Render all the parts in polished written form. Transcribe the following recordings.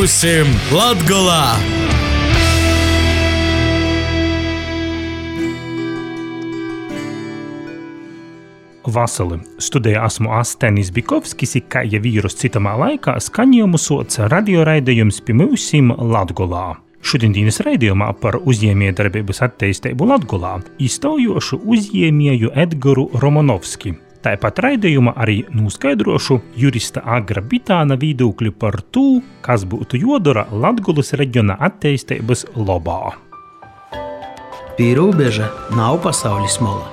Būsim Latgolā! Vasali. Studijā esmu Astenis Bikovskis, kā jau vīrus citamā laikā skaņojumu soca radioraidījums pie mūsim Latgolā. Šodienas raidījumā par uzņēmējdarbības attīstību Latgolā izstājošu uzņēmēju Edgaru Romanovski. Tāpat raidījumā arī noskaidrošu jurista Agra Bitāna viedokļu par to, kas būtu jodara Latgolas reģiona attīstības labā. Pīrobeža nav pasaules mola.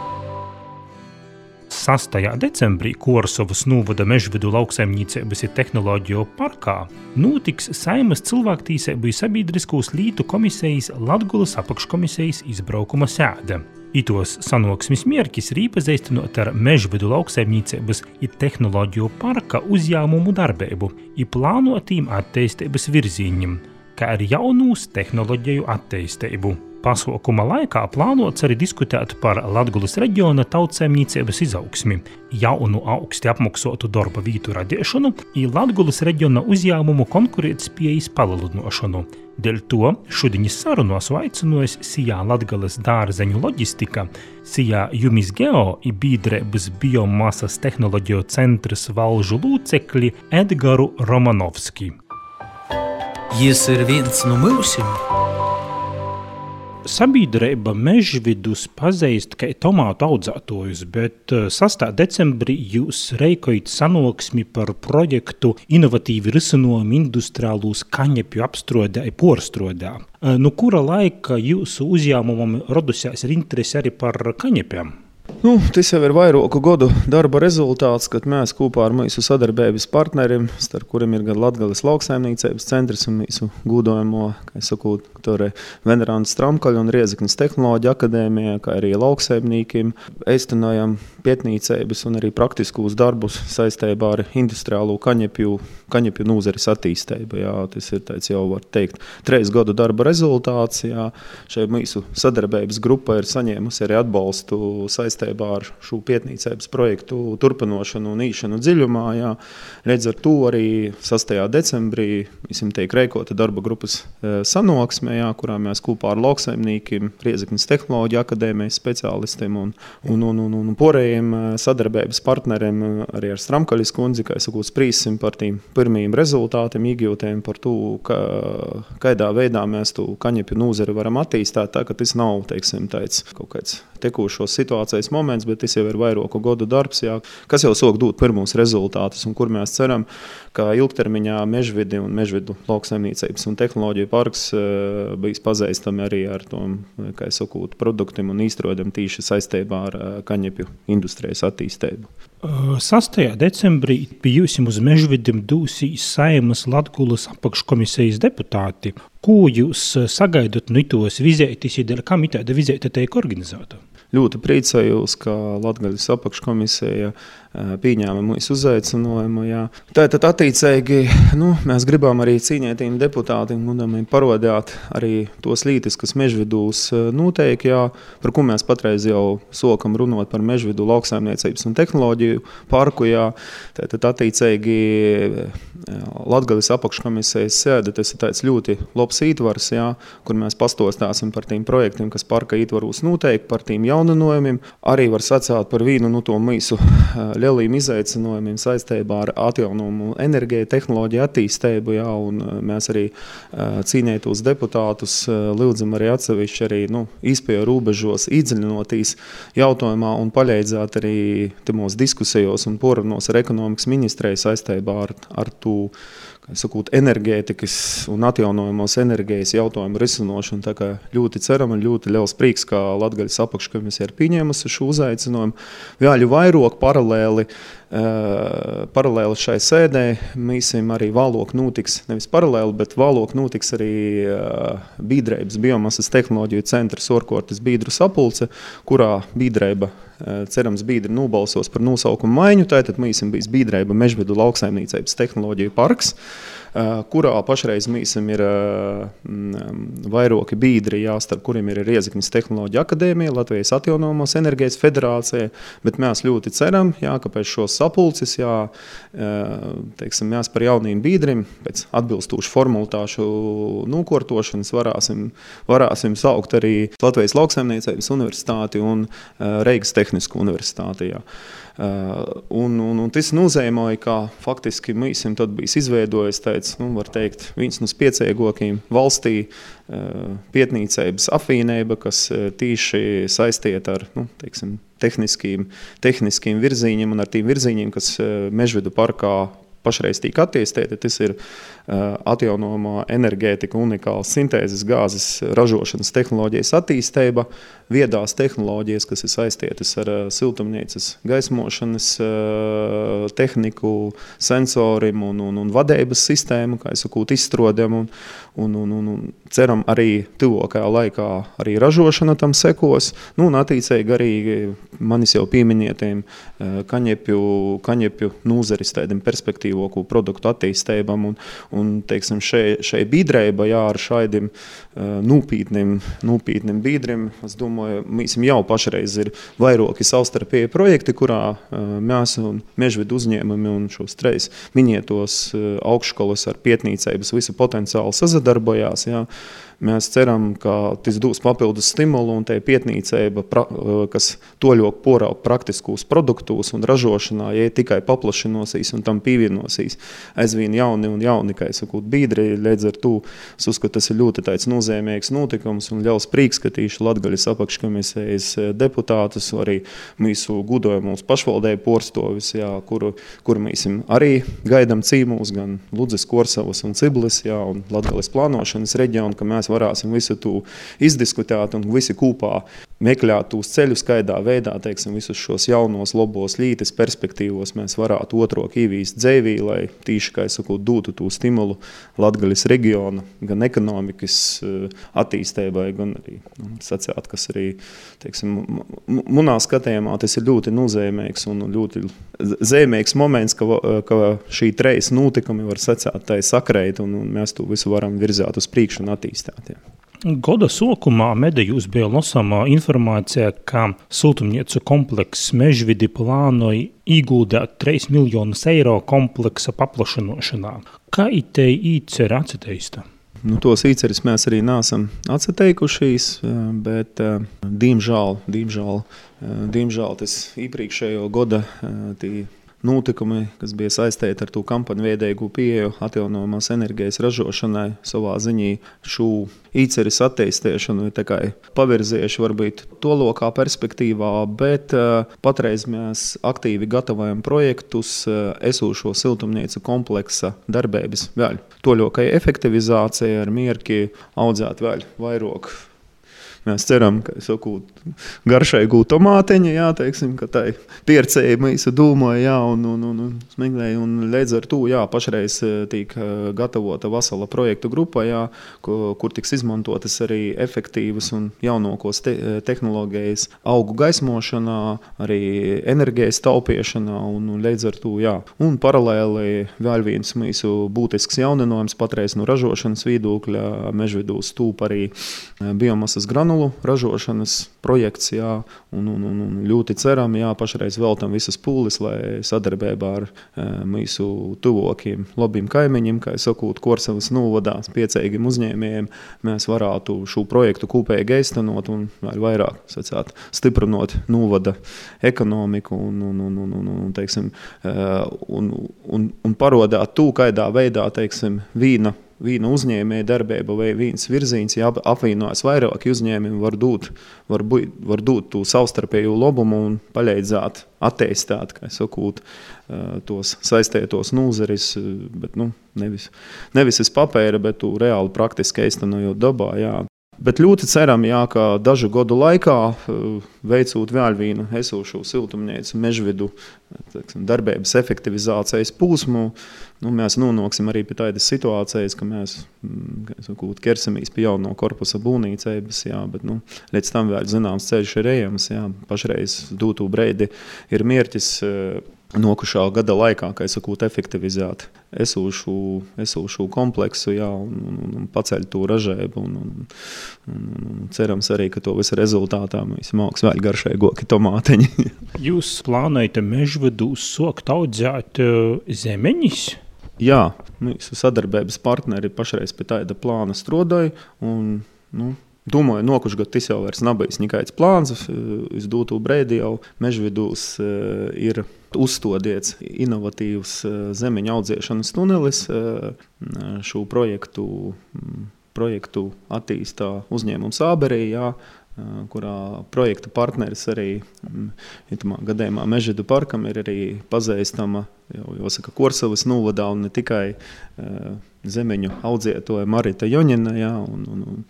6. decembrī Korsovas novada Mežvidu lauksaimniecības un tehnoloģiju parkā notiks Saeimas cilvēktiesību un sabiedriskos lietu komisijas Latgolas apakškomisijas izbraukuma sēde. Itos sanāksmes mērķis ir iepazīstinot ar Mežvidu lauksaimniecības un tehnoloģiju parka uzņēmumu darbību un plānotīm attīstības virzieniem, kā arī jaunūs tehnoloģiju attīstību. Pasākuma laikā plānots arī diskutēt par Latgolas reģiona tautsaimniecības izaugsmi, jaunu augsti apmaksotu darba vietu radīšanu un Latgolas reģiona uzņēmumu konkurētspējas palielināšanu. Dēļ to šodienas sarunos aicinājis Sijā Latgolas dārzeņu loģistika, Sijā Jumis Geo un biedrības biomasas tehnoloģiju centrs valžu lūcekļi Edgaru Romanovski. Jis ir viens no mūsim. Sabiedrība Mežvidus pazīst kā tomātu audzētojus, bet 6. decembrī jūs reikojat sanāksmi par projektu inovatīvi risinājumi industriālūs kaņepju apstrādē un porstrādē. No kura laika jūsu uzņēmumam radusies interese arī par kaņepiem? Tas jau ir vairāku gadu darba rezultāts, kad mēs kopā ar mūsu sadarbības partneriem, starp kuriem ir gan Latgolas lauksaimniecības centrs un mūsu gūdojamo, kā es saku, Venerāns Tramkaļa un Riezeknes tehnoloģija akadēmija, kā arī lauksaimniekiem, eistanojam pētniecības un arī praktiskos darbus saistībā ar industriālo kaņepju nūzares attīstību. Jā, tas ir tāds jau, var teikt, 3 gadu darba rezultāts. Jā. Šeit mūsu sadarbības grupa ir saņēmusi arī atbalstu saistībā ar šo pētniecības projektu turpinošanu un īšanu dziļumā. Jā. Redz ar to arī 6. decembrī, reikota darba grupas sanāksme, kurā mēs kopā ar lauksaimniekiem, Riezeknes tehnoloģiju akadēmijas speciālistiem un porējiem sadarbības partneriem, arī ar Stramkaļas kundzi, kā es saku, sprīsim par tiem pirmajiem rezultātiem, iegūtiem par to, kādā veidā mēs tu kaņepju nūzari varam attīstīt, tā ka tas nav, teiksim, tāds kaut kāds tekūšos situācijas moments, bet tas jau ir vairāku gadu darbs, jā, kas jau sāk dot pirmos rezultātus un kur mēs ceram, ka ilgtermiņā Mežvidi un Mežvidu lauksaimniecības un tehnoloģiju parks bijis pazīstami arī ar tom, kā es saku, produktiem un īstrodiem tīši saistībā ar kaņepju industrijas attīstību. 6. decembrī pie jūsim uz Mežvidim dūsīs Saeimas Latgolas apakškomisijas deputāti. Ko jūs sagaidat no itos vizētis, ja kam itāda vizēta tiek organizēta? Ļoti priecājos, ka Latgolas apakškomisija pieņēma mūsu uzaicinājumu. Jā. Tātad attiecīgi mēs gribam arī cīņētiem deputātiem parodēt arī tos lītis, kas Mežvidūs notiek, jā, par ko mēs patreiz jau sokam runot par Mežvidu lauksaimniecības un tehnoloģiju parku. Jā. Tātad attiecīgi Latgolas apakškomisijas sēde, tas ir tāds ļoti labs ītvars, jā, kur mēs pastostāsim par tiem projektiem, kas parka ītvaros notiek, par tiem jauninājumiem. Arī var sacēt par vienu no to mūsu lieliem izaicinājumiem saistībā ar atjaunojumu enerģiju, tehnoloģiju attīstību, jā, un mēs arī cīnētos deputātus lūdzam arī atsevišķi arī izpēju robežos īdziļinotīs jautājumā un paļaidzāt arī temos diskusijos un porunos ar ekonomikas ministriju saistībā ar to, kā sakot, enerģētikas un atjaunojumos enerģijas jautājumu risinošanu. Tā kā ļoti ceram un ļoti liels prieks, ka Latgolas apakškomisija ir pieņēmusi šo uzaicinājumu. Vēl vairāk paralēli šai sēdē mīsim arī vēlāk notiks, nevis paralēli, bet vēlāk notiks arī biedrības biomasas tehnoloģiju centra Sorkortes biedru sapulce, kurā biedrība cerams biedri nobalsos par nosaukumu maiņu. Tātad mīsim bijis biedrība Mežvidu lauksaimniecības tehnoloģiju parks. kurā pašreiz mīsim ir vairoki biedri, starp kuriem ir Rieziknis Tehnoloģija akadēmija, Latvijas atjaunojamās enerģijas federācija, bet mēs ļoti ceram, ka pēc šos sapulces, teiksim, mēs par jauniem biedrim, pēc atbilstošu formulāšu nokārtošanas varāsim saukt arī Latvijas lauksaimniecības universitāti un Reigas tehnisku universitāti. Un tas nozīmēja, ka faktiski mēs tad bijis izveidojis tāds, var teikt, viens no spiecīgākajiem valstī pētniecības apvienība, kas tīši saistīta ar, teiksim, tehniskiem virziņiem un ar tiem virziņiem, kas Mežvidu parkā pašreiz tiek attīstīti. Tas ir atjaunojamā enerģētika, unikāls sintēzes gāzes ražošanas tehnoloģijas attīstība, viedās tehnoloģijas, kas ir saistītas ar siltumnīcas gaismošanas tehniku, sensorim un vadības sistēmu, kā es saku, izstrādēm un ceram arī tuvākajā laikā arī ražošana tam sekos. Un attiecīgi arī manis jau pieminētiem kaņepju nūzeris tādiem perspektīvāku produktu attīstībām un teiksim, šai biedrība ar šādiem nūpītnim biedrim, es domāju, mēs jau pašreiz ir vairoki savstarpēji projekti, kurā mēs un Mežvidu uzņēmumi un šos 3 minētos augšskolas ar pētniecības visu potenciālu sazadarbojās. Mēs ceram, ka tas dos papildus stimulu un tā pētniecība, kas toļok poraup praktiskos produktus un ražošanā, tikai paplašinosīs un tam pievienosies aizvien jauni, kā es saku, biedri. Līdz ar to, es uzskatu, tas ir ļoti tāds nozīmīgs notikums un liels prieks, ka tīši Latgaļas apakškomisijas deputātus, arī mūsu gudojamos pašvaldēju porstovis, kur mēs arī gaidam cīmūs, gan Ludzes, Korsavas un Ciblis, un Latgaļas plānošanas reģionu, ka mēs varāsim visu to izdiskutēt un visi kopā meklēt tūs ceļus, kaidā veidā, teiksim, visus šos jaunos, labos lītes perspektīvos mēs varētu otrok īvīst dzēvī, lai tīši, kā es saku, dotu tū stimulu Latgaļas reģiona, gan ekonomikas attīstībai, gan arī sacēt, kas arī, teiksim, munā skatījumā tas ir ļoti nozīmīgs un ļoti zīmīgs moments, ka šī 3 notikumi var sacēt tai sakreit un mēs to visu varam virzāt uz priekšu un attīstīt. Goda sokumā medijos bija lasāmā informācija, ka siltumnīcu komplekss Mežvidi plānoja ieguldīt 3 miljonus eiro kompleksa paplašināšanā. Kā itei īcer atsateista? Tos īceris mēs arī neesam atsateikušies, bet diemžēl tas iepriekšējo goda notikumi, kas bija saistīti ar to kampaņu veidīgu pieeju atjaunojamās enerģijas ražošanai, savā ziņā šo īceris attīstīšanu ir tikai pavirzījuši varbūt tolokā perspektīvā, bet patreiz mēs aktīvi gatavojam projektus esošo siltumnīcu kompleksa darbības vēl toļokai efektivizācija ar mierki audzēt vēl vairāk. Mēs ceram, ka garšaigu tomāteņu, teiksim, ka tai piercēji mēs domāja, un smeglēja, un līdz ar to, pašreiz tiek gatavota vesela projektu grupa, kur tiks izmantotas arī efektīvas un jaunākos tehnoloģijas augu gaismošanā, arī enerģijas taupīšanā, un līdz ar to, Un paralēli vēl viens mūsu būtisks jauninājums patreiz no ražošanas viedokļa Mežvidū stūp arī biomasas granulu ražošanas projekts, un ļoti ceram, pašreiz veltam visas pūles, lai sadarbībā ar mūsu tuvākiem labiem kaimiņiem, kā es saku, Korsavas novadā, spiecīgiem uzņēmējiem, mēs varētu šo projektu kopēji īstenot un vēl vairāk, sacāt, stiprinot novada ekonomiku teiksim, un parodāt to, kādā veidā, teiksim, viena uzņēmēja darbība vai viens virziens, apvienojas vairāki uzņēmumi var dot to savstarpēju labumu un palīdzēt attīstīt, kā es saku, tos saistētos nūzeris, bet nevis uz papēra, bet tu reāli praktiski īstenojot dabā, Bet ļoti ceram, ka dažu gadu laikā, veicot vēl vienu esošo siltumnīcu Mežvidu darbības efektivizācijas posmu, mēs nonāksim arī pie tādas situācijas, ka mēs ķersimies pie jauno korpusa būvniecības, bet līdz tam vēl zināms ceļš ir ejams. Pašreiz dūtū breidi ir mērķis nokušā gada laikā, kā es saku, efektivizēt esūšu kompleksu, jā, un paceļ to ražēbu, un cerams arī, ka to visu rezultātā mēs māks vēl garšēgoki tomāteņi. Jūs plānojat mežvedūs sokt audzēt zemeņus? Jā, mēs sadarbības partneri pašreiz pie tāda plāna strodoju, un, domāju, nokuši gadu tas jau vairs nabijis nekāds plāns. Es dūtu brēdi jau mežvidūs ir uzstodiets inovatīvs zemeņu audzēšanas tunelis. Šo projektu attīstā uzņēmums Āberī, jā, kurā projekta partneris arī gadījumā Mežvidu parkam ir arī pazīstama, jāsaka, Korsavas novadā un ne tikai zemeņu audzētoja Marita Joņina, jā, un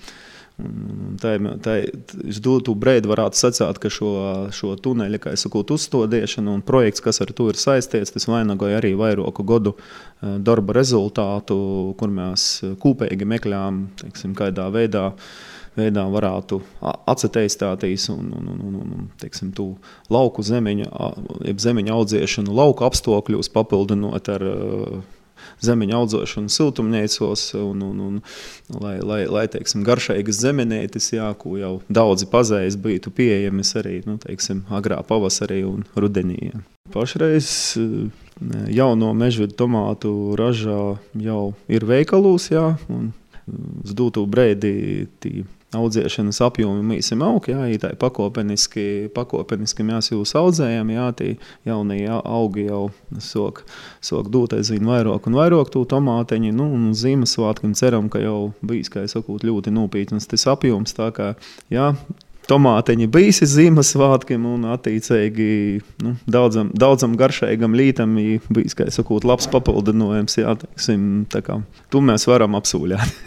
es dotu brēdi varētu sacīt, ka šo tuneļa, kā es saku, uzstodiešana un projekts, kas ar to ir saistīts, tas vainagoja arī vairoku godu darba rezultātu, kur mēs kūpīgi meklējām, teiksim, kādā veidā varētu atsateistātīs un teiksim, tu lauku zemeņu audzēšanu lauku apstākļos papildinot ar zemeņu audzēšanu siltumniecos un lai teiksim, garšīgas zemenētis, jā, ko jau daudzi pazējas būtu pieejamas arī, teiksim, agrā pavasarī un rudenī. Jā. Pašreiz jauno mežvidu tomātu ražā jau ir veikalos, jā, un uz dūtu brēdi audzēšanas apjomi mīsim aug, jā, tā pakopeniski mēs jūs audzējam, jā, tī jaunie augi jau sok dūt aizvien vairāk un vairāk tū tomāteņi, un Ziemassvētkiem ceram, ka jau bijis, kā es saku, ļoti nopietnas tas apjoms, tā kā, jā, tomāteņi bijis Ziemassvētkiem un attīcīgi, daudzam garšīgam lītam bijis, kā es saku, labs papildinojums, jā, teiksim, tā kā, tu mēs varam apsūļāt.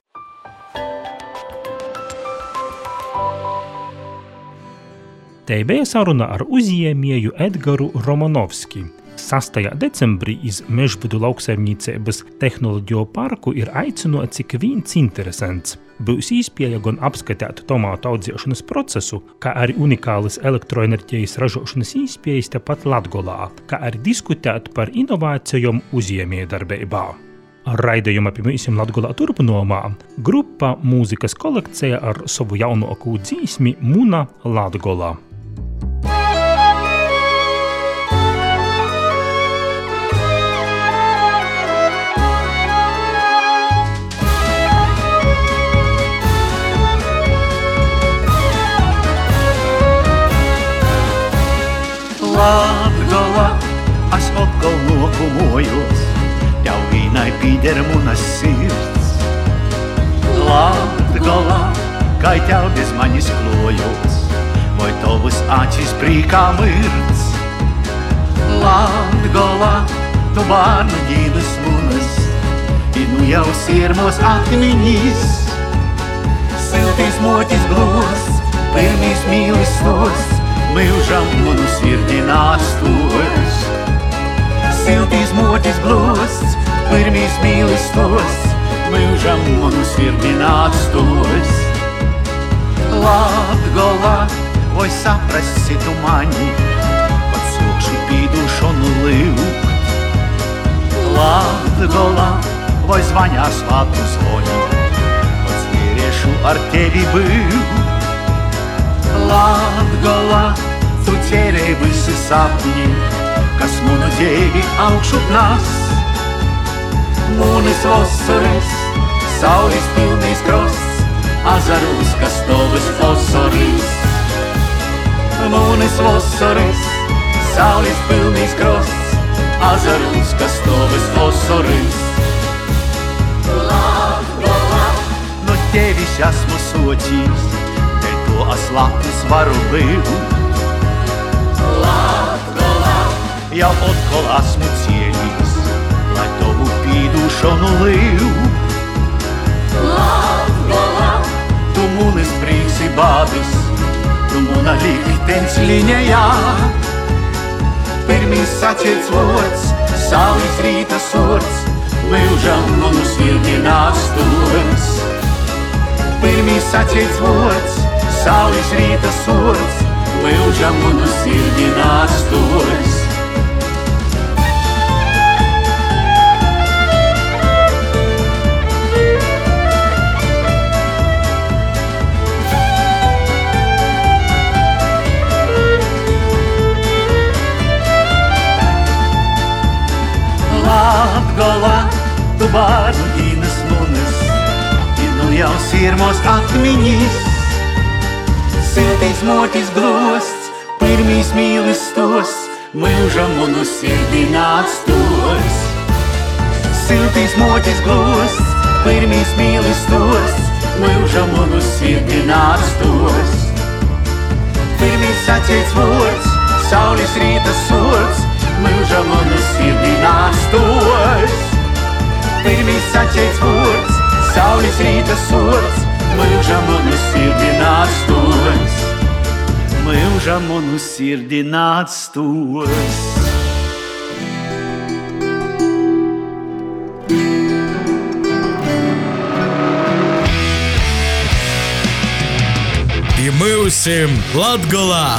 Te bija saruna ar uzņēmēju Edgaru Romanovski. 6. decembrī iz Mežvidu lauksaimniecības tehnoloģiju parku ir aicinots ik viens interesants. Būs iespēja gan apskatīt tomātu audzēšanas procesu, kā arī unikālas elektroenerģijas ražošanas iespējas tepat Latgolā, kā arī diskutēt par inovācijām uzņēmējdarbībā. Raidījuma pie mums Latgolā turpinājumā grupa mūzikas kolekcija ar savu jaunāko dzīsmi Muna Latgolā. Latgola, es atkal nokumojos, jau vīnai pīder munas sirds. Latgola, kā tev bez manis klojos, vai tavas acis prīkā mirdz. Latgola, tu bārnu ģīdas munas, nu jau sirmos atmiņas. Siltīs moķis glos, pirmīs mīlis stos, Myužam manu sirdī nāstos. Siltīs moķis glosts, pirmīs mīlis tos, myužam manu sirdī nāstos. Latgola, vai saprasi tu mani, kad sokšu pīdušanu liukt. Latgola, vai zvaņās latu zvoņi, kad zvieriešu ar tevi būt. Latgola, tu cerēji visi sapņi, kas munu dēļ augšup nas. Munis vasaris, saules pilnīs krosts, azarūs, kas tovas fosoris. Munis vasaris, saules pilnīs krosts, azarūs, kas tovas fosoris. Latgola, no tevis esmu soķīs, es lapus varu būt. Latgola, jau atkal esmu cienīgs, lai tavu pīdušanu liut. Latgola, tu munis prieks i bādis, tu muna liktenis liņajā. Pirmīs saciets vords, saules rīta sords, myužam manu sirdī nāstos. Pirmīs saciets vords, saules rīta sords, myužam manu sirdī nāstos. vārdu dīnas lunas, nu jau sirmos atmiņas. Siltīs motis glosts, pirmīs mīlestos, mūžam un uz sirdī nāstos. Siltīs motis glosts, pirmīs mīlestos, mūžam un uz sirdī nāstos. Pirmīs sacīts vārds, saules rīta sorts, mūžam un uz sirdī nāstos. Pirmīs sacīts vārds, saules rīta sorts, mūžam un uz sirdī nāstos. Mūžam un uz sirdī nāstos. I myusim Latgolā!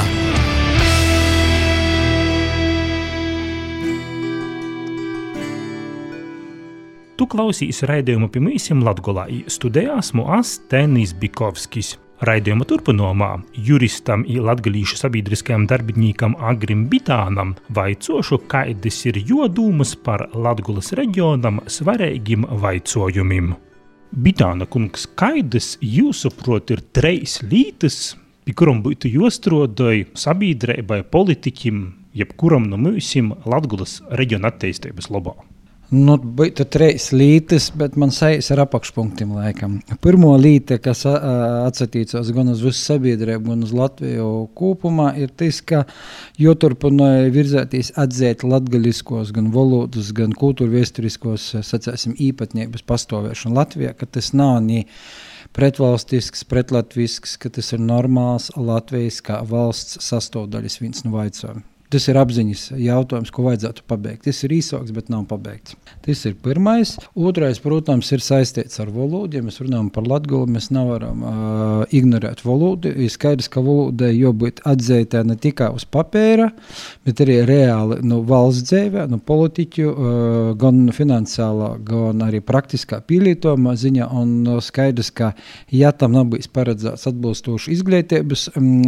Tu klausīs raidījumu pie myusim Latgolā. Studijā esmu Tenis Bikovskis. Raidījuma turpinājumā juristam i latgalīšu sabiedriskajam darbinīkam Agrim Bitānam vaicošu, kaidas ir jodūmas par Latgolas reģionam svarīgim vaicojumim. Bitāna kungs, kaidas jūsuprot ir 3 lītas, pie kuram būtu jostrādāj sabiedrībai, politiķim, jebkuram no myusim Latgolas reģiona attīstības labā? Nu, būtu 3 lītas, bet man saīs ar apakšpunktiem laikam. Pirmo līta, kas atsatīcās gan uz visu sabiedrību, gan uz Latviju kopumā, ir tas, ka joturpināja virzētīs atzēt latgaliskos, gan valodas, gan kultūrviesturiskos, sacēsim, īpatnības pastāvēšanu Latvijā, ka tas nav ni pretvalstisks, pretlatvisks, ka tas ir normāls Latvijas kā valsts sastāvdaļas viens no vaicojumiem. Tas ir apziņas jautājums, ko vajadzētu pabeigt. Tas ir īsāks, bet nav pabeigts. Tas ir pirmais. Otrais, protams, ir saistīts ar valodu. Ja mēs runājam par Latgolu, mēs nevaram ignorēt valodu. Ir skaidrs, ka valodai jābūt atzītē ne tikai uz papēra, bet arī reāli valsts dzīvē, politiķu, gan finansiālā, gan arī praktiskā pielietojumā ziņā. Un skaidrs, ka ja tam nebūs paredzēts atbilstoši izglītības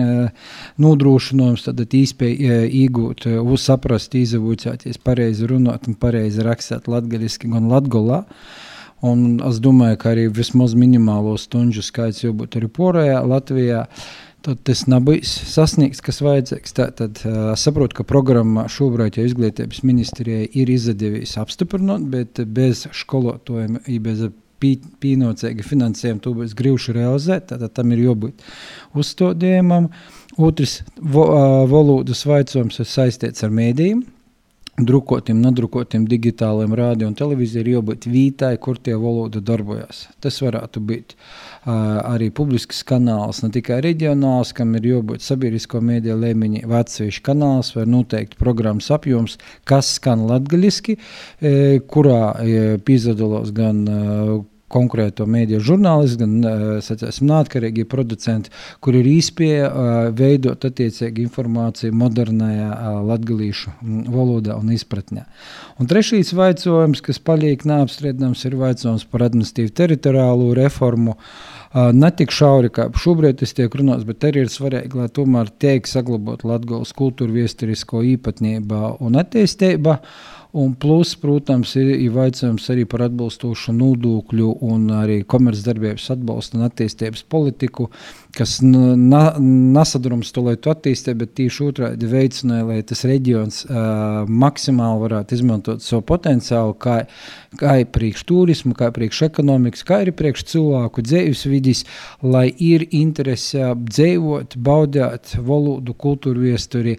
nodrošinājums, tad īspēja iegūt, saprast, izavūcēties, pareizi runāt un pareizi rakstīt latgaliski gan Latgolā. Un es domāju, ka arī vismaz minimālo stundu skaits jau būtu arī porējā Latvijā. Tad tas nebūs sasniegts, kas vajadzīgs. Tad saprotu, ka programma šobrīd jau izglītības ministrijai ir izdevīs apstiprināt, bet bez skolotājiem, bez pīnocēga finansējuma to būs grūti realizēt, tad tam ir jābūt uzstādījumam. Otrs valodas vaicojums ir saistīts ar mēdījiem, drukotiem, nedrukotiem, digitāliem rādio un televīzija ir jābūt vītai, kur tie valoda darbojas. Tas varētu būt arī publisks kanāls, ne tikai reģionāls, kam ir jābūt sabiedrisko mēdīju līmeņi, vai atsevišķi kanāls, vai noteikti programmas apjoms, kas skan latgaliski, kurā piedalās gan konkrēto mēdīju žurnālisti, gan, sacēsim, neatkarīgi producenti, kur ir īspēja veidot attiecīgi informāciju modernajā latgalīšu valodā un izpratnē. Un trešīs vaicojums, kas paliek neapstriedams, ir vaicojums par administratīvu teritoriālo reformu. Ne tik šauri, kā šobrīd tas tiek runāts, bet arī ir svarīgi, lai tomēr tiek saglabāt Latgolas kultūrviesturisko īpatnībā un attīstībā. Un plus, protams, ir vaicājums arī par atbalstošu nodokļu un arī komercdarbības atbalstu un attīstības politiku, kas nesadrumsto, lai tu attīstē, bet tieši otrādi veicināja, lai tas reģions maksimāli varētu izmantot savu potenciālu, kā priekš turismu, kā priekš ekonomikas, kā arī priekš cilvēku dzīves vidis, lai ir interese dzīvot, baudēt valodu, kultūru viesturi,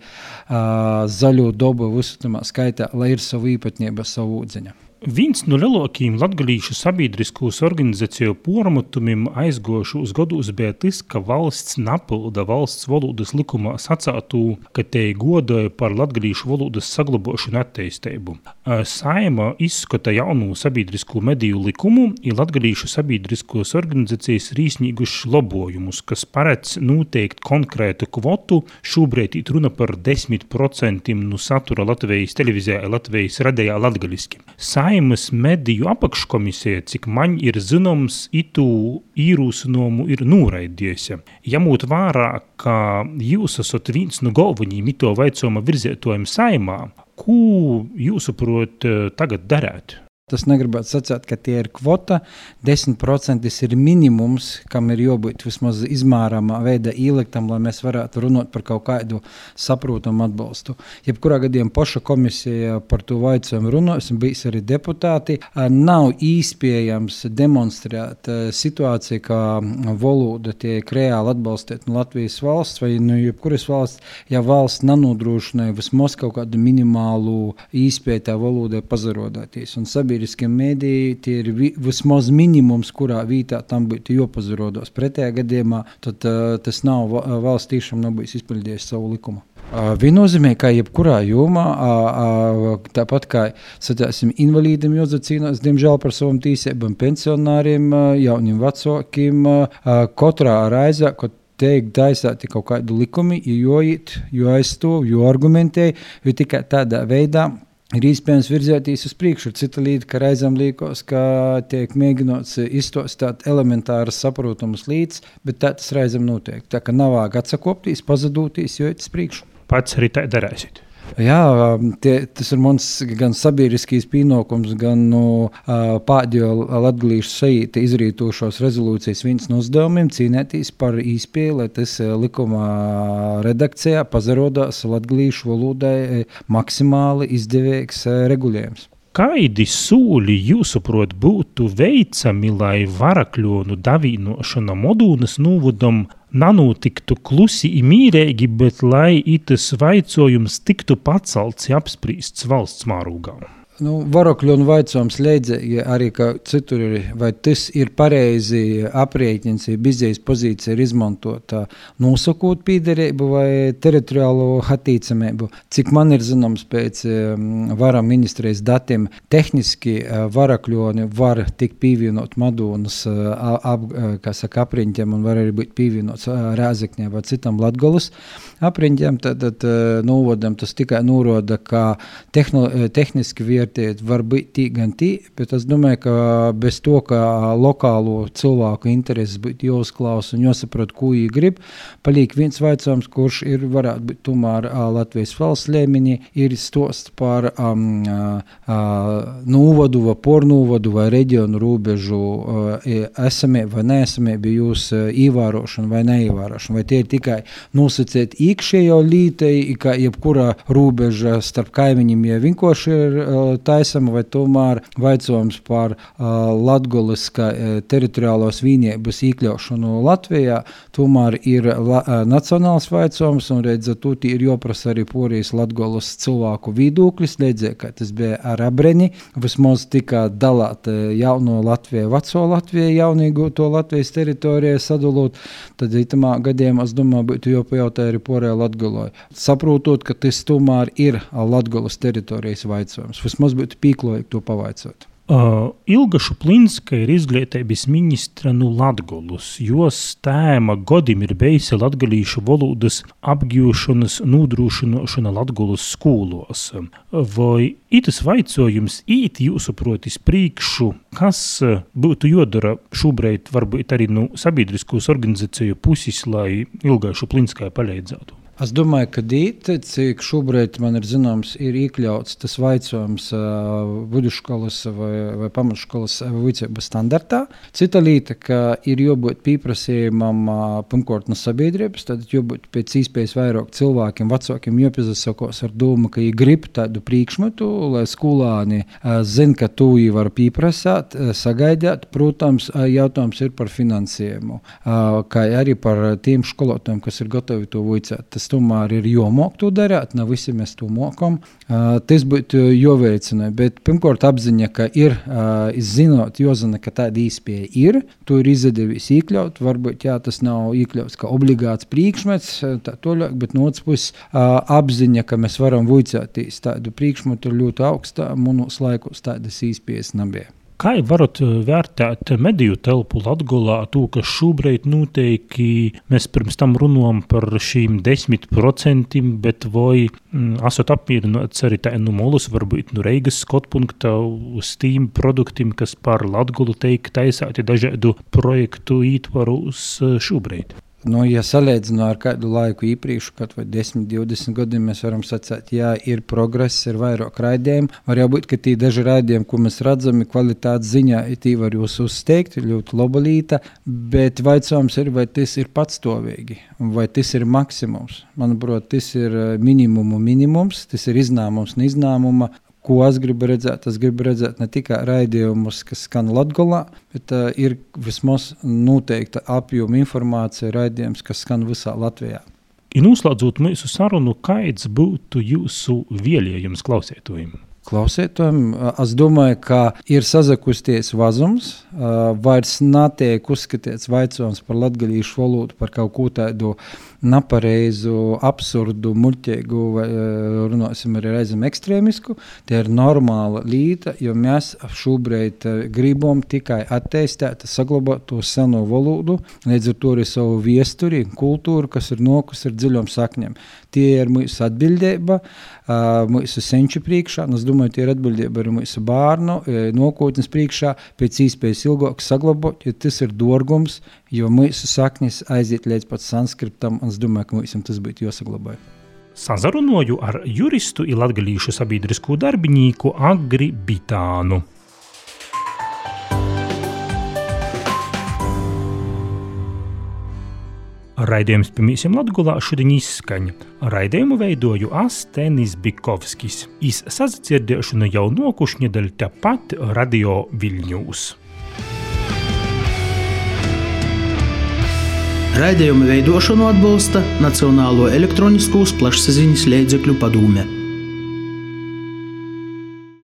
zaļo dobu visutamā skaitā, lai ir savu īpatnību, savu ūdzeņu. Viens no lielākajiem latgalīšu sabiedriskos organizaciju pormutumiem aizgošos gados bija tas, ka valsts napilda valsts valodas likumā sacātū, ka te godoja par latgalīšu valodas saglabošanu attīstību. Saeima izskata jaunu sabiedrisko mediju likumu, ir latgalīšu sabiedriskos organizacijas rīsnīguši labojumus, kas paredz noteikt konkrētu kvotu. Šobrīd ir runa par 10% no satura Latvijas televīzijā, Latvijas radijā latgaliski. Saeimas mediju apakškomisija, cik man ir zināms, itu īrūsinomu ir noraidījusi. Jamūt vārā, ka jūs esat viens no galvenajiem ito vaicojuma virzētojiem Saeimā, ko jūsuprot tagad darēt? Tas negribētu sacīt, ka tie ir kvota, 10% ir minimums, kam ir jābūt vismaz izmērāmā veidā ieliktam, lai mēs varētu runāt par kaut kādu saprotamu atbalstu. Jebkurā gadījumā poša komisija par to vaicojumu runāsim, bijis arī deputāti. Nav īspējams demonstrēt situāciju, kā valoda tiek reāli atbalstīt no Latvijas valsts vai no jebkuras valsts, ja valsts nenodrošināja vismaz kaut kādu minimālu īspēju tā valodai pazarodāties. Un sabiedriskiem mēdī tie ir vismaz minimums, kurā vītā tam būtu jāpazarodos. Pretējā gadījumā tad tas nav valsts tiešām nav bijis izpildījis savu likumu. Viennozīmē, kā jebkurā jomā, tāpat kā invalīdiem jāzacīnās, diemžēl par savām tīsībām, pensionāriem, jauniem vecākiem, katrā raizē, kad teikt daisāti kaut kādu likumi, joīt, jo aizstāv, jo argumentē, jo tikai tādā veidā ir iespējams virzēties uz priekšu. Cita līdz, ka reizēm liekas, ka tiek mēģināts izstostāt elementāras saprotamas līdz, bet tā tas reizēm notiek. Tā ka nav vajag atsakopties, pazudūties, jo iet uz priekšu. Pats arī tā darēsit. Jā, tas ir mans gan sabiedriskīs pienākums, gan pēdējo latgalīšu sajūta izrītošos rezolūcijas viens no uzdevumiem cīnēties par īspēju, lai tas likuma redakcijā pazarodās latgalīšu valodai maksimāli izdevīgs regulējums. Kaidi sūļi jūsuprot būtu veicami, lai varakļonu davīnošana Modūnas novadam nanotiktu klusi un mīrēgi, bet lai itas vaicojums tiktu pacelts un apspriests valsts mārūgā? Varakļu un vaicojums līdzīgi arī, ka citur ir, vai tas ir pareizi aprēķins, ja bizējas pozīcija ir izmantota nosakot pīderību vai teritoriālo attīcamību. Cik man ir zināms pēc vara ministrijas datiem, tehniski varakļoni var tikt pievienot Madūnas apriņķiem un var arī būt pievienots Rēzekņai vai citam Latgolas apriņķiem, tad novadam tas tikai noroda, ka tehniski vērtēt var būt tī gan tī, bet es domāju, ka bez to, ka lokālo cilvēku intereses būtu jāuzklausa un jāsaprot, ko viņi grib, paliek viens vaicojums, kurš ir varētu būt tomēr Latvijas valsts līmenī, ir stosts par novadu vai pornovadu vai reģionu robežu esamību vai neesamību jūs ievērošanu vai neievērošanu. Vai tie ir tikai nosacīt iekšējo lītei, ka jebkura robeža starp kaimiņiem jau vienkārši ir taisama, vai tomēr vaicojums par Latgolas teritoriālos vienības iekļaušanu Latvijā, tomēr ir nacionāls vaicojums, un redz, tu ir jāprasa arī porijas Latgolas cilvēku viedoklis, līdzīgi, ka tas bija ar Abreni, vismaz tika dalāt jauno Latviju, veco Latviju, jaunīgo to Latvijas teritorijai sadalot, tad itamā gadījumā, es domāju, būtu jāpajautā arī porija Latgolai. Saprotot, ka tas tomēr ir Latgolas teritorijas vaicojums. Vismaz būtu pīklojīgi to pavaicot. Ilga Šuplinska ir izglītības ministra no Latgolus. Jos tēma godim ir beisa latgalīšu valodas apgūšanas nodrošināšana Latgolus skolos. Vai itas vaicojums īt jūsuprot iz priekšu, kas būtu jodara šobrīd varbūt arī no sabiedriskos organizaciju puses, lai Ilgai Šuplinskai palīdzētu? Es domāju, ka cik šobrīd man ir zināms, ir iekļauts tas vaicojums vidusskolas vai pamatskolas vicības standartā. Cita lieta, ka ir jābūt pieprasījumam pirmkārt no sabiedrības, tad jābūt pēc iespējas vairāk cilvēkiem, vecākiem jāpazasakos ar domu, ka viņi grib tādu priekšmetu, lai skolāni zina, ka to viņi var pieprasāt, sagaidāt. Protams, jautājums ir par finansējumu, kā arī par tiem skolotājiem, kas ir gatavi to vicēt. Tas tomēr ir jāmok to darāt, ne visi mēs to mokam. Tas būtu jāveicina, bet pirmkārt apziņa, ka ir izzinot, jāzina, ka tāda īspēja ir, to ir izdevies iekļaut, varbūt jā, tas nav iekļauts kā obligāts priekšmets, tā toļāk, bet no otras puses apziņa, ka mēs varam vicēties tādu priekšmetu ļoti augstā, mūnos laikos tādas īspējas nebija. Kā varat vērtēt mediju telpu Latgolā, to, ka šobrīd noteikti mēs pirms tam runājam par šīm 10%, bet vai esat apmierināts arī tā no Molas, varbūt no Reigas skotpunkta uz tiem produktiem, kas par Latgolu teik taisāti dažādu projektu ītvarus šobrīd? Ja salīdzinām ar kādu laiku iepriekš, kad 10, 20 gadiem mēs varam sacīt, jā, ir progress, ir vairāk raidījumu. Var jābūt, ka tī daži raidījumi, ko mēs redzam, kvalitātes ziņā, tī var jūs uzsteigt, ļoti laba līta, bet vaicājums ir, vai tas ir patstāvīgi, vai tas ir maksimums. Manuprāt, tas ir minimums, tas ir iznāmums, neiznāmuma. Ko es gribu redzēt ne tikai raidījumus, kas skan Latgolā, bet ir vismaz noteikta apjoma informācija raidījums, kas skan visā Latvijā. Noslēdzot mūsu sarunu, kāds būtu jūsu vēlējums klausētājiem? Klausētājiem, es domāju, ka ir sazakusties vazums, vairs netiek uzskatīts vaicājums par latgalīšu valodu, par kaut ko tādu nepareizu, absurdu, muļķīgu, vai runāsim arī reizēm ekstrēmisku. Tie ir normāla līta, jo mēs šobrīd gribam tikai attīstīt, saglabāt to seno valodu, līdz ar to arī savu viesturi, kultūru, kas ir nokus ar dziļom sakņiem. Tie ir mūsu atbildība, mūsu senču priekšā, un es domāju, tie ir atbildība arī mūsu bārnu, nākotnes priekšā, pēc iespējas ilgāk saglabāt, jo tas ir dārgums, jo mūsu saknis aiziet līdz pat sanskriptam, un es domāju, ka mums tas būtu jāsaglabāj. Sazarunoju ar juristu i latgalīšu sabiedrisko darbinīku Agri Bitānu. Raidījums pie mīsiem Latgolā šodien izskaņa. Raidījumu veidoju Tenis Bikovskis. Iz sazacirdēšanu jau nokušņedaļ tepat Radio Viļņūs. Raidījumu veidošanu atbalsta Nacionālo elektroniskos plašsaziņas līdzekļu padome.